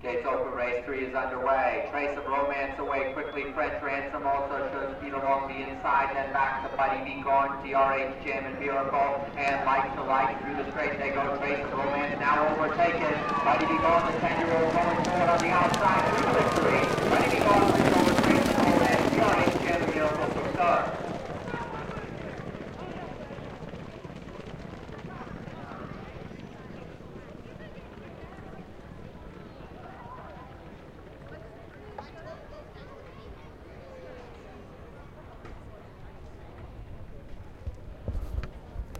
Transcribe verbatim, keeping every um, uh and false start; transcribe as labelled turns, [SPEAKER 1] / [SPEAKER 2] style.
[SPEAKER 1] States Open Race three is underway. Trace of Romance away quickly. French Ransom also shows speed along the inside, then back to Buddy Be Gone, T R H Jam and Miracle, and Like to Like through the straight they go. Trace of Romance now overtaken. Buddy Be Gone, the ten-year-old going forward on the outside through victory. Buddy Be Gone wins over Trace of Romance, T R H Jam and Miracle for third.